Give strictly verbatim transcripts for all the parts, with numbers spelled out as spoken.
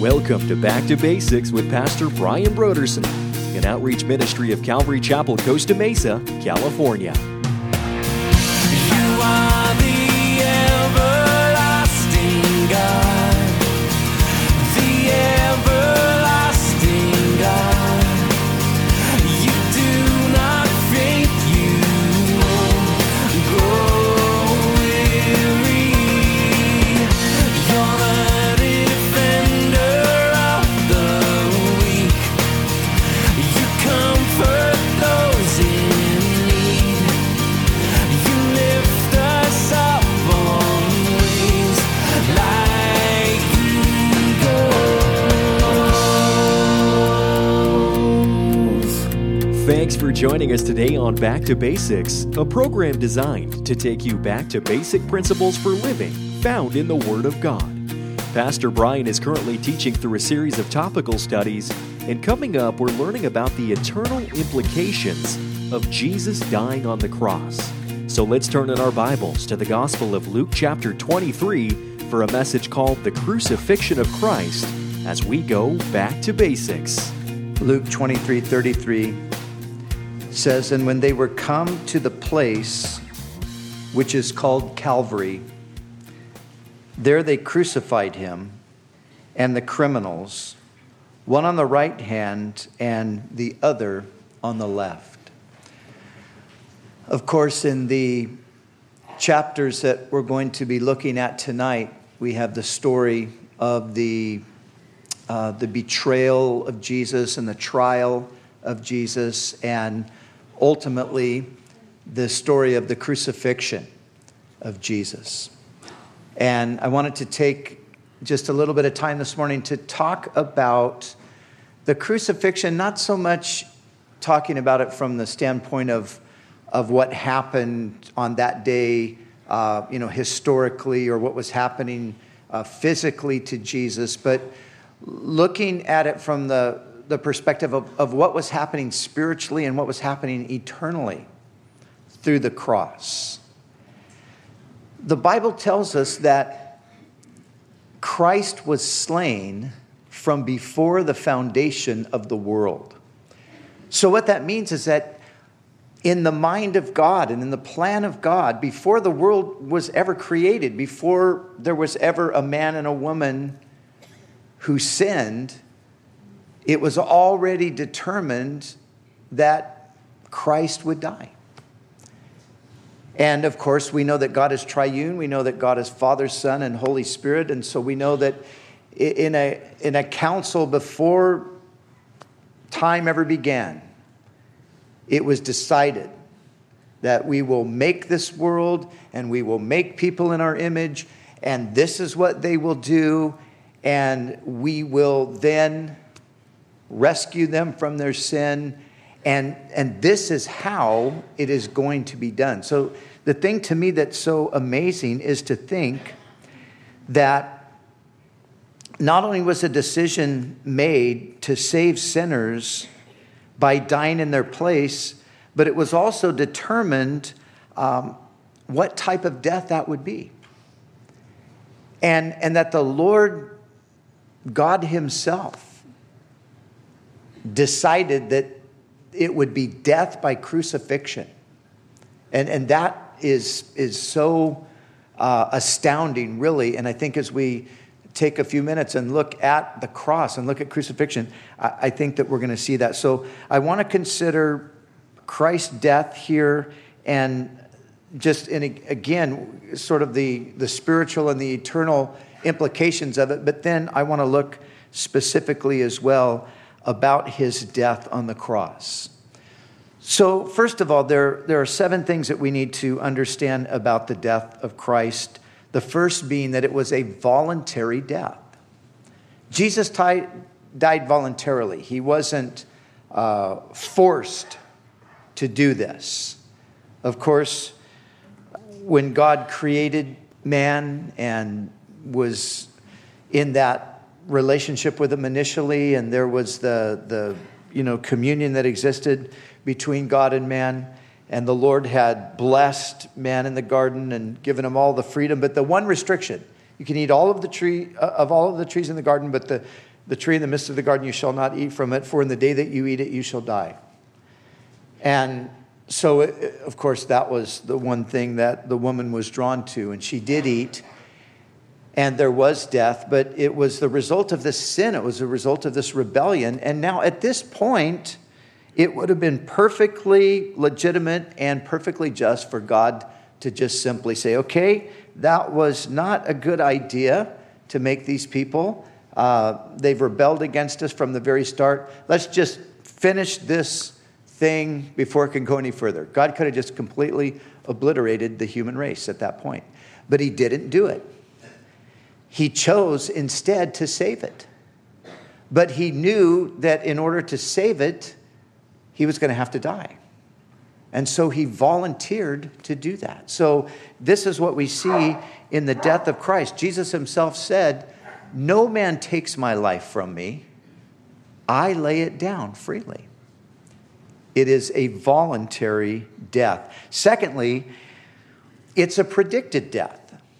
Welcome to Back to Basics with Pastor Brian Broderson, an outreach ministry of Calvary Chapel, Costa Mesa, California. You are the everlasting God, the everlasting God. You do not faint, you won't grow weary. You're the defender of the weak. You comfort those in need. You lift us up on wings like eagles. Thanks for joining us today on Back to Basics, a program designed to take you back to basic principles for living found in the Word of God. Pastor Brian is currently teaching through a series of topical studies, and coming up, we're learning about the eternal implications of Jesus dying on the cross. So let's turn in our Bibles to the Gospel of Luke chapter twenty-three for a message called The Crucifixion of Christ as we go back to basics. Luke twenty-three thirty-three says, "And when they were come to the place which is called Calvary, there they crucified him and the criminals, one on the right hand and the other on the left." Of course, in the chapters that we're going to be looking at tonight, we have the story of the uh, the betrayal of Jesus and the trial of Jesus, and ultimately the story of the crucifixion of Jesus. And I wanted to take just a little bit of time this morning to talk about the crucifixion, not so much talking about it from the standpoint of, of what happened on that day, uh, you know, historically, or what was happening uh, physically to Jesus, but looking at it from the, the perspective of, of what was happening spiritually and what was happening eternally through the cross. The Bible tells us that Christ was slain from before the foundation of the world. So what that means is that in the mind of God and in the plan of God, before the world was ever created, before there was ever a man and a woman who sinned, it was already determined that Christ would die. And of course, we know that God is triune. We know that God is Father, Son, and Holy Spirit. And so we know that in a, in a council before time ever began, it was decided that we will make this world and we will make people in our image, and this is what they will do, and we will then rescue them from their sin. And, and this is how it is going to be done. So the thing to me that's so amazing is to think that not only was a decision made to save sinners by dying in their place, but it was also determined um, what type of death that would be. And, and that the Lord God himself decided that it would be death by crucifixion. And, and that is, is so uh, astounding, really. And I think as we take a few minutes and look at the cross and look at crucifixion, I, I think that we're going to see that. So I want to consider Christ's death here, and just, in, again, sort of the, the spiritual and the eternal implications of it. But then I want to look specifically as well about his death on the cross. So first of all, there, there are seven things that we need to understand about the death of Christ. The first being that it was a voluntary death. Jesus died, died voluntarily. He wasn't uh, forced to do this. Of course, when God created man and was in that relationship with him initially, and there was the, the you know, communion that existed between God and man, and the Lord had blessed man in the garden and given him all the freedom, but the one restriction, you can eat all of the tree of all of the trees in the garden, but the the tree in the midst of the garden, you shall not eat from it, for in the day that you eat it, you shall die. And so, of course, that was the one thing that the woman was drawn to, and she did eat, and there was death, but it was the result of this sin. It was the result of this rebellion. And now at this point, it would have been perfectly legitimate and perfectly just for God to just simply say, okay, that was not a good idea to make these people. Uh, they've rebelled against us from the very start. Let's just finish this thing before it can go any further. God could have just completely obliterated the human race at that point. But he didn't do it. He chose instead to save it. But he knew that in order to save it, he was going to have to die. And so he volunteered to do that. So this is what we see in the death of Christ. Jesus himself said, "No man takes my life from me. I lay it down freely." It is a voluntary death. Secondly, it's a predicted death.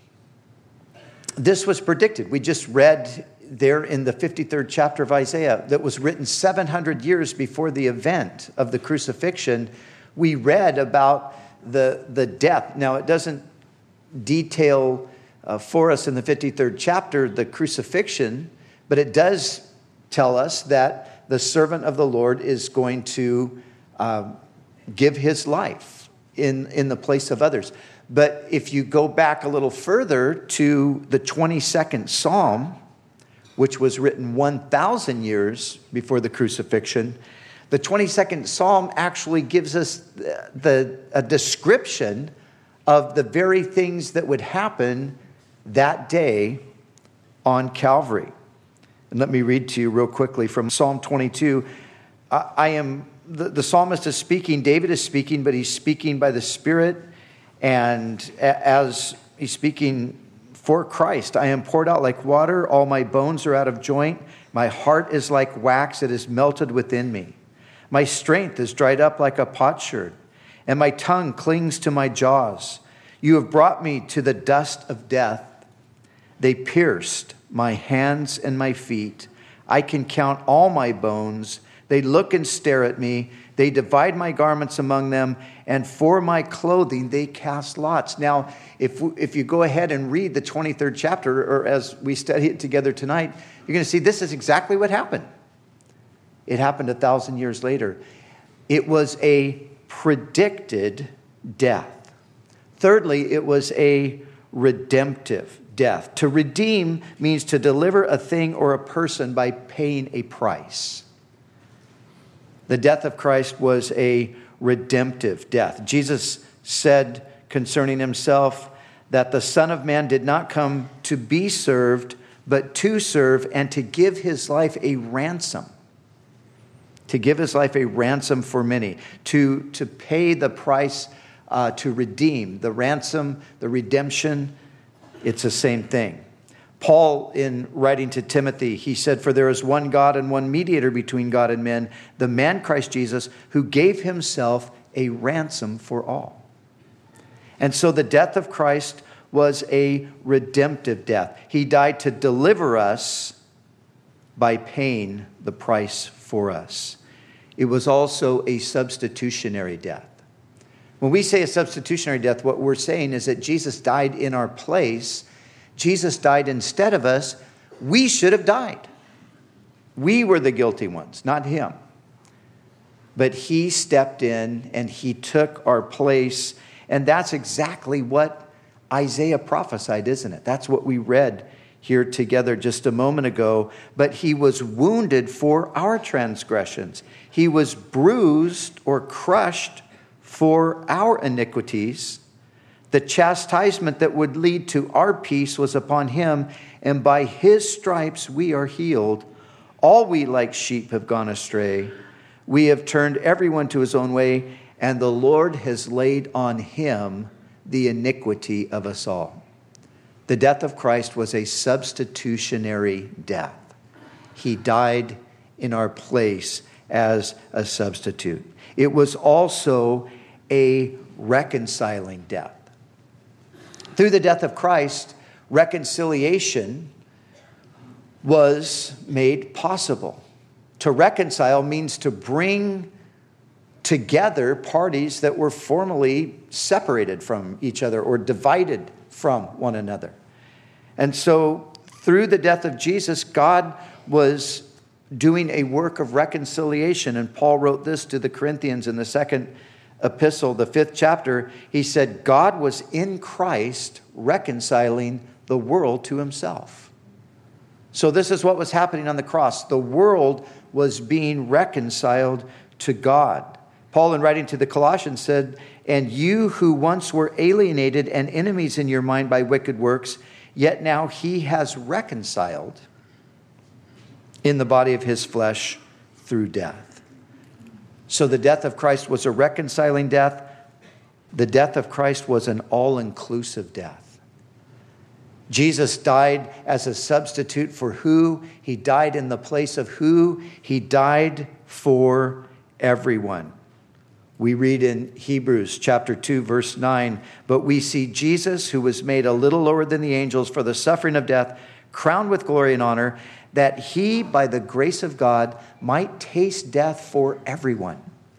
This was predicted. We just read there in the fifty-third chapter of Isaiah that was written seven hundred years before the event of the crucifixion. We read about the, the death. Now, it doesn't detail uh, for us in the fifty-third chapter the crucifixion, but it does tell us that the servant of the Lord is going to uh, give his life in, in the place of others. But if you go back a little further to the twenty-second Psalm, which was written one thousand years before the crucifixion, the twenty-second Psalm actually gives us the, the, a description of the very things that would happen that day on Calvary. And let me read to you real quickly from Psalm twenty-two. I, I am, the, the psalmist is speaking, David is speaking, but he's speaking by the Spirit. And as he's speaking for Christ, I am poured out like water. All my bones are out of joint. My heart is like wax. It is melted within me. My strength is dried up like a potsherd, and my tongue clings to my jaws. You have brought me to the dust of death. They pierced my hands and my feet. I can count all my bones. They look and stare at me. They divide my garments among them, and for my clothing they cast lots. Now, if if you go ahead and read the twenty-third chapter, or as we study it together tonight, you're going to see this is exactly what happened. It happened a thousand years later. It was a predicted death. Thirdly, it was a redemptive death. To redeem means to deliver a thing or a person by paying a price. The death of Christ was a redemptive death. Jesus said concerning himself that the Son of Man did not come to be served, but to serve and to give his life a ransom. To give his life a ransom for many. To, to pay the price uh, to redeem. The ransom, the redemption, it's the same thing. Paul, in writing to Timothy, he said, "For there is one God and one mediator between God and men, the man Christ Jesus, who gave himself a ransom for all." And so the death of Christ was a redemptive death. He died to deliver us by paying the price for us. It was also a substitutionary death. When we say a substitutionary death, what we're saying is that Jesus died in our place. Jesus died instead of us. We should have died. We were the guilty ones, not him. But he stepped in and he took our place. And that's exactly what Isaiah prophesied, isn't it? That's what we read here together just a moment ago. But he was wounded for our transgressions. He was bruised or crushed for our iniquities. The chastisement that would lead to our peace was upon him, and by his stripes we are healed. All we like sheep have gone astray. We have turned everyone to his own way, and the Lord has laid on him the iniquity of us all. The death of Christ was a substitutionary death. He died in our place as a substitute. It was also a reconciling death. Through the death of Christ, reconciliation was made possible. To reconcile means to bring together parties that were formerly separated from each other or divided from one another. And so through the death of Jesus, God was doing a work of reconciliation. And Paul wrote this to the Corinthians in the second epistle, the fifth chapter. He said, God was in Christ reconciling the world to himself. So this is what was happening on the cross. The world was being reconciled to God. Paul, in writing to the Colossians, said, and you who once were alienated and enemies in your mind by wicked works, yet now he has reconciled in the body of his flesh through death. So the death of Christ was a reconciling death. The death of Christ was an all-inclusive death. Jesus died as a substitute for who? He died in the place of who? He died for everyone. We read in Hebrews chapter two, verse nine, but we see Jesus, who was made a little lower than the angels for the suffering of death, crowned with glory and honor, that he, by the grace of God, might taste death for everyone.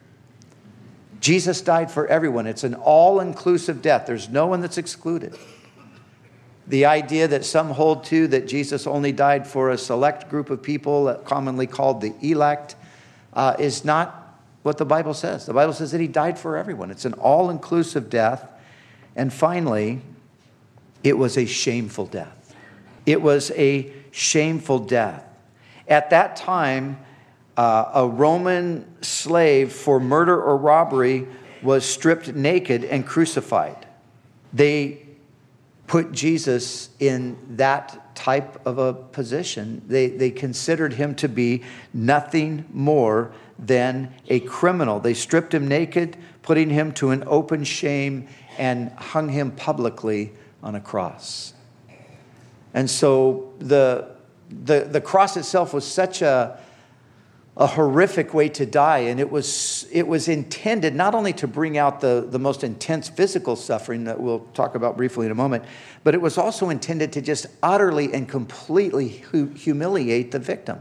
Jesus died for everyone. It's an all-inclusive death. There's no one that's excluded. The idea that some hold to, that Jesus only died for a select group of people, commonly called the elect, uh, is not what the Bible says. The Bible says that he died for everyone. It's an all-inclusive death. And finally, it was a shameful death. It was a shameful death. At that time, uh, a Roman slave for murder or robbery was stripped naked and crucified. They put Jesus in that type of a position. They, they considered him to be nothing more than a criminal. They stripped him naked, putting him to an open shame, and hung him publicly on a cross. And so the, the, the cross itself was such a, a horrific way to die, and it was, it was intended not only to bring out the, the most intense physical suffering that we'll talk about briefly in a moment, but it was also intended to just utterly and completely hu- humiliate the victim.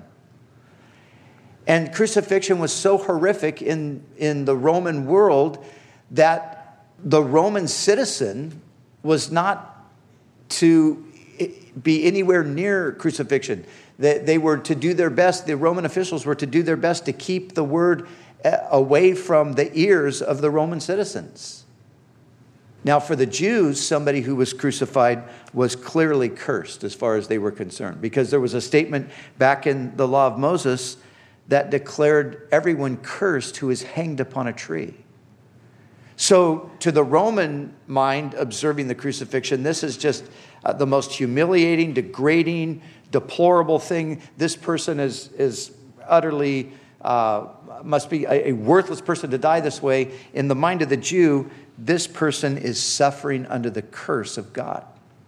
And crucifixion was so horrific in, in the Roman world that the Roman citizen was not to be anywhere near crucifixion. They, they were to do their best, the Roman officials were to do their best to keep the word away from the ears of the Roman citizens. Now, for the Jews, somebody who was crucified was clearly cursed as far as they were concerned, because there was a statement back in the law of Moses that declared everyone cursed who is hanged upon a tree. So to the Roman mind, observing the crucifixion, this is just uh, the most humiliating, degrading, deplorable thing. This person is, is utterly, uh, must be a, a worthless person to die this way. In the mind of the Jew, this person is suffering under the curse of God.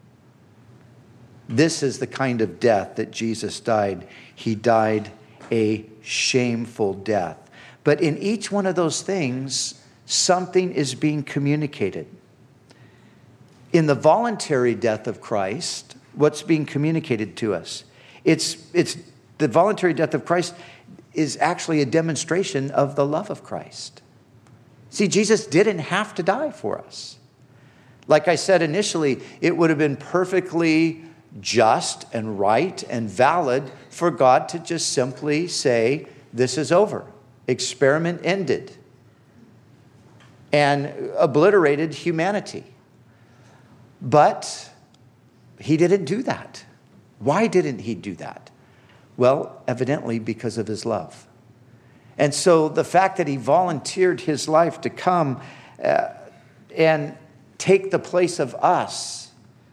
This is the kind of death that Jesus died. He died a shameful death. But in each one of those things, something is being communicated. In the voluntary death of Christ, what's being communicated to us? It's, it's the voluntary death of Christ is actually a demonstration of the love of Christ. See, Jesus didn't have to die for us. Like I said initially, it would have been perfectly just and right and valid for God to just simply say, this is over. Experiment ended. And obliterated humanity. But he didn't do that. Why didn't he do that? Well, evidently because of his love. And so the fact that he volunteered his life to come uh, and take the place of us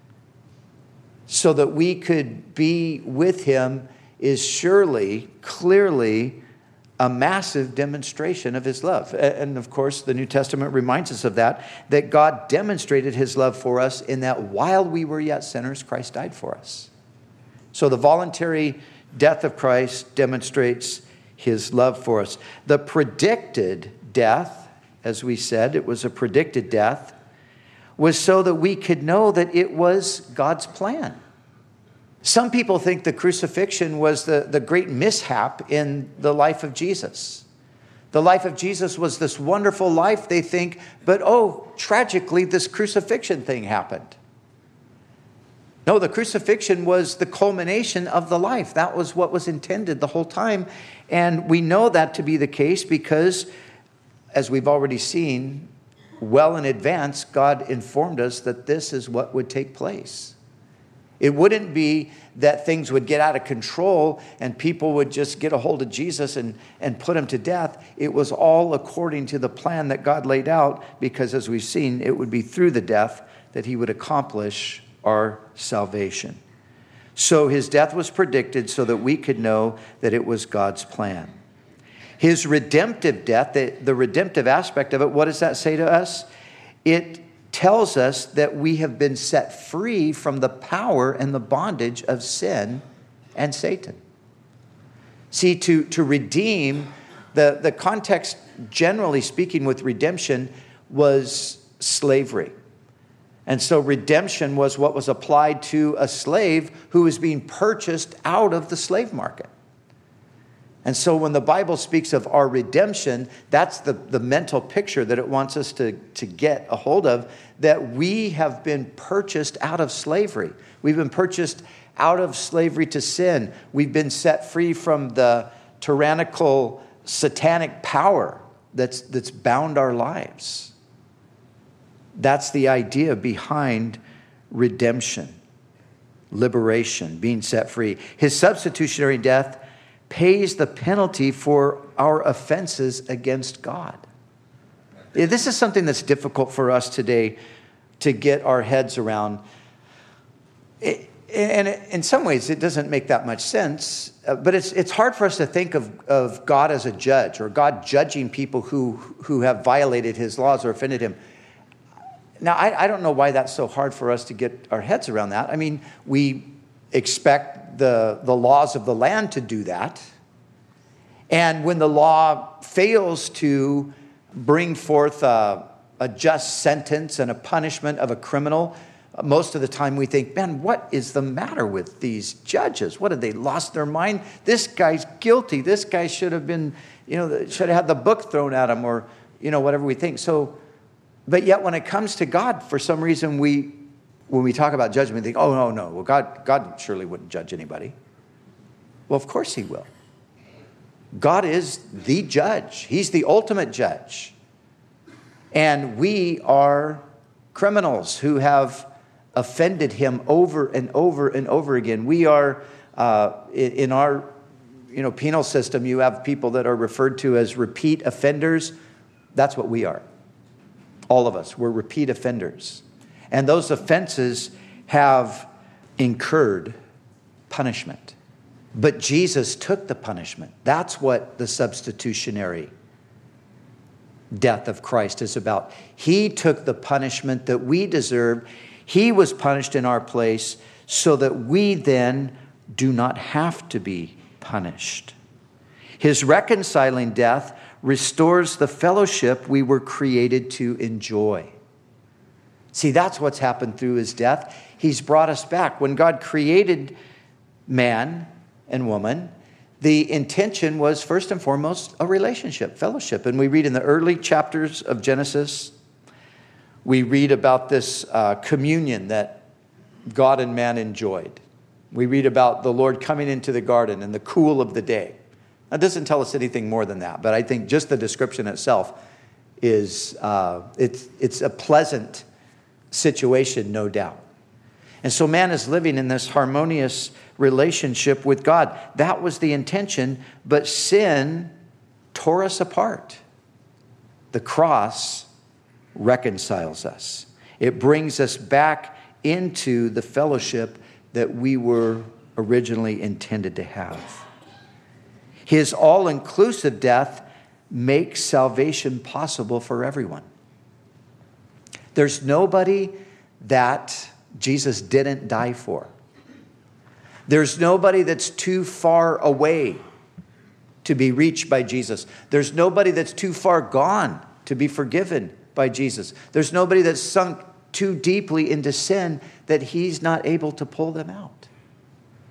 so that we could be with him is surely, clearly, a massive demonstration of his love. And of course, the New Testament reminds us of that, that God demonstrated his love for us in that while we were yet sinners, Christ died for us. So the voluntary death of Christ demonstrates his love for us. The predicted death, as we said, it was a predicted death, was so that we could know that it was God's plan. Some people think the crucifixion was the, the great mishap in the life of Jesus. The life of Jesus was this wonderful life, they think, but oh, tragically, this crucifixion thing happened. No, the crucifixion was the culmination of the life. That was what was intended the whole time. And we know that to be the case because, as we've already seen, well in advance, God informed us that this is what would take place. It wouldn't be that things would get out of control and people would just get a hold of Jesus and, and put him to death. It was all according to the plan that God laid out because, as we've seen, it would be through the death that he would accomplish our salvation. So his death was predicted so that we could know that it was God's plan. His redemptive death, the, the redemptive aspect of it, what does that say to us? It tells us that we have been set free from the power and the bondage of sin and Satan. See, to, to redeem, the, the context, generally speaking, with redemption was slavery. And so redemption was what was applied to a slave who was being purchased out of the slave market. And so when the Bible speaks of our redemption, that's the, the mental picture that it wants us to, to get a hold of, that we have been purchased out of slavery. We've been purchased out of slavery to sin. We've been set free from the tyrannical, satanic power that's, that's bound our lives. That's the idea behind redemption, liberation, being set free. His substitutionary death pays the penalty for our offenses against God. This is something that's difficult for us today to get our heads around. And in some ways, it doesn't make that much sense. But it's it's hard for us to think of, of God as a judge or God judging people who, who have violated his laws or offended him. Now, I, I don't know why that's so hard for us to get our heads around that. I mean, we expect the, the laws of the land to do that. And when the law fails to bring forth a, a just sentence and a punishment of a criminal, most of the time we think, man, what is the matter with these judges? What, have they lost their mind? This guy's guilty. This guy should have been, you know, should have had the book thrown at him or, you know, whatever we think. So, but yet when it comes to God, for some reason, we, when we talk about judgment, we think, oh, no, no, well, God, God surely wouldn't judge anybody. Well, of course he will. God is the judge. He's the ultimate judge. And we are criminals who have offended him over and over and over again. We are, uh, in our you know, penal system, you have people that are referred to as repeat offenders. That's what we are. All of us, we're repeat offenders. And those offenses have incurred punishment. But Jesus took the punishment. That's what the substitutionary death of Christ is about. He took the punishment that we deserved. He was punished in our place so that we then do not have to be punished. His reconciling death restores the fellowship we were created to enjoy. See, that's what's happened through his death. He's brought us back. When God created man and woman, the intention was first and foremost a relationship, fellowship. And we read in the early chapters of Genesis, we read about this uh, communion that God and man enjoyed. We read about the Lord coming into the garden in the cool of the day. That doesn't tell us anything more than that, but I think just the description itself is uh, it's it's a pleasant situation, no doubt. And so man is living in this harmonious relationship with God. That was the intention, but sin tore us apart. The cross reconciles us. It brings us back into the fellowship that we were originally intended to have. His all-inclusive death makes salvation possible for everyone. There's nobody that Jesus didn't die for. There's nobody that's too far away to be reached by Jesus. There's nobody that's too far gone to be forgiven by Jesus. There's nobody that's sunk too deeply into sin that he's not able to pull them out.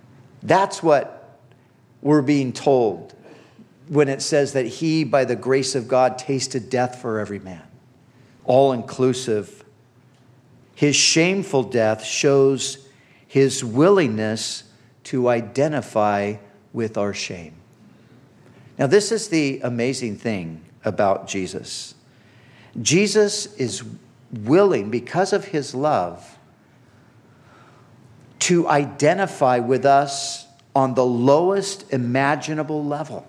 That's what we're being told when it says that he, by the grace of God, tasted death for every man. All inclusive. His shameful death shows his willingness to identify with our shame. Now, this is the amazing thing about Jesus. Jesus is willing, because of his love, to identify with us on the lowest imaginable level.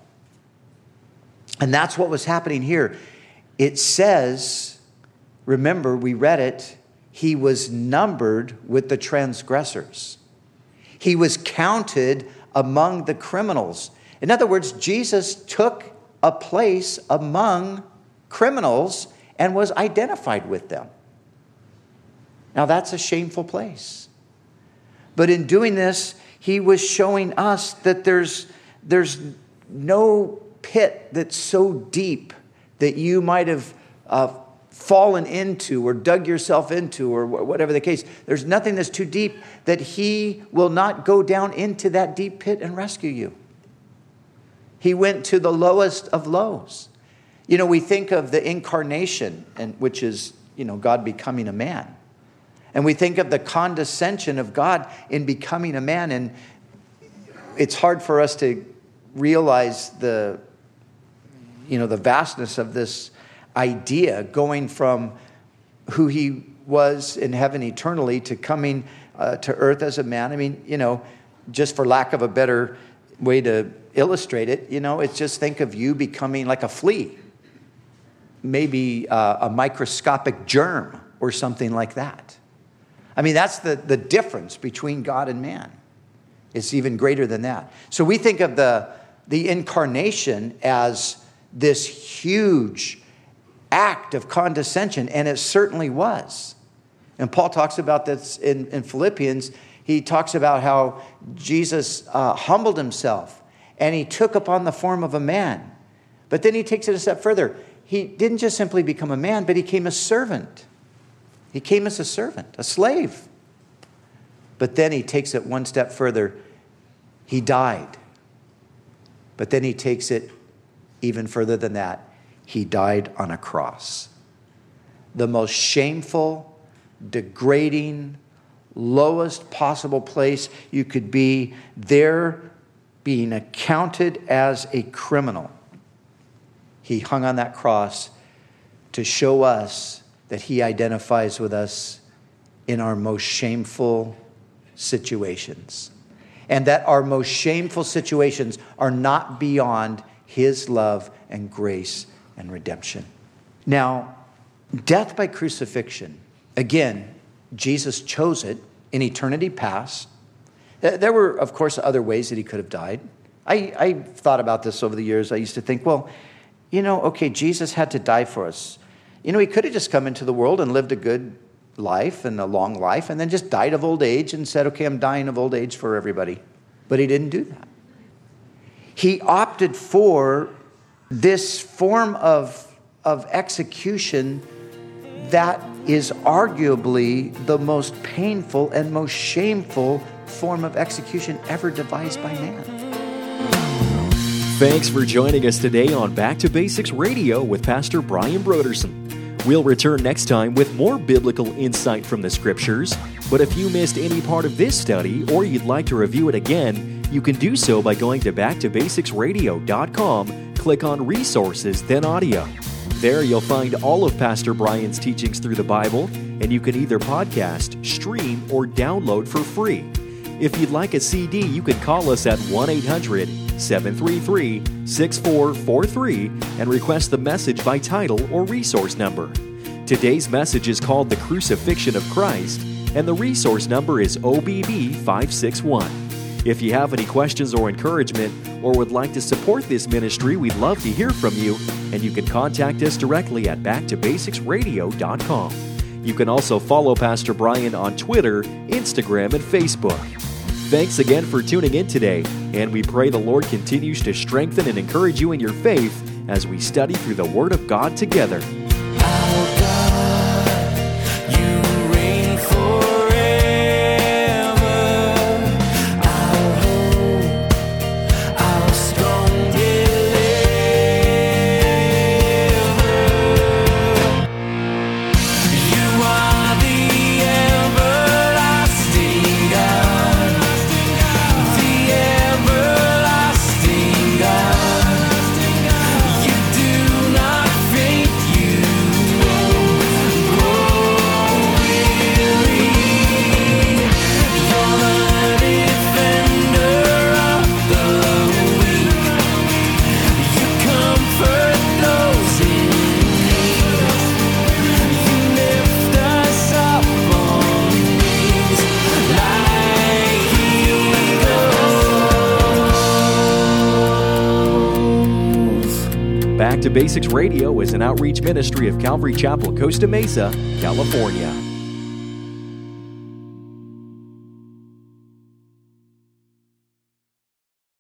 And that's what was happening here. It says, remember, we read it, he was numbered with the transgressors. He was counted among the criminals. In other words, Jesus took a place among criminals and was identified with them. Now that's a shameful place. But in doing this, he was showing us that there's, there's no pit that's so deep that you might have uh, fallen into or dug yourself into or whatever the case. There's nothing that's too deep that he will not go down into that deep pit and rescue you. He went to the lowest of lows. You know, we think of the incarnation, and which is, you know, God becoming a man. And we think of the condescension of God in becoming a man. And it's hard for us to realize the, you know, the vastness of this idea, going from who he was in heaven eternally to coming uh, to earth as a man. I mean, you know, just for lack of a better way to illustrate it, you know, it's just think of you becoming like a flea, maybe uh, a microscopic germ or something like that. I mean, that's the, the difference between God and man. It's even greater than that. So we think of the, the incarnation as this huge act of condescension, and it certainly was. And Paul talks about this in, in Philippians. He talks about how Jesus uh, humbled himself, and he took upon the form of a man. But then he takes it a step further. He didn't just simply become a man, but he came a servant. He came as a servant, a slave. But then he takes it one step further. He died. But then he takes it even further than that. He died on a cross. The most shameful, degrading, lowest possible place you could be, there being accounted as a criminal. He hung on that cross to show us that he identifies with us in our most shameful situations. And that our most shameful situations are not beyond his love and grace and redemption. Now, death by crucifixion, again, Jesus chose it in eternity past. There were, of course, other ways that he could have died. I, I thought about this over the years. I used to think, well, you know, okay, Jesus had to die for us. You know, he could have just come into the world and lived a good life and a long life and then just died of old age and said, okay, I'm dying of old age for everybody. But he didn't do that. He opted for this form of, of execution that is arguably the most painful and most shameful form of execution ever devised by man. Thanks for joining us today on Back to Basics Radio with Pastor Brian Broderson. We'll return next time with more biblical insight from the Scriptures. But if you missed any part of this study or you'd like to review it again, you can do so by going to back to basics radio dot com, click on Resources, then Audio. There you'll find all of Pastor Brian's teachings through the Bible, and you can either podcast, stream, or download for free. If you'd like a C D, you can call us at one eight hundred seven three three six four four three and request the message by title or resource number. Today's message is called The Crucifixion of Christ, and the resource number is O B B five six one. If you have any questions or encouragement, or would like to support this ministry, we'd love to hear from you, and you can contact us directly at back to basics radio dot com. You can also follow Pastor Brian on Twitter, Instagram, and Facebook. Thanks again for tuning in today, and we pray the Lord continues to strengthen and encourage you in your faith as we study through the Word of God together. Our God, you reign forever. Our hope to Basics Radio is an outreach ministry of Calvary Chapel, Costa Mesa, California.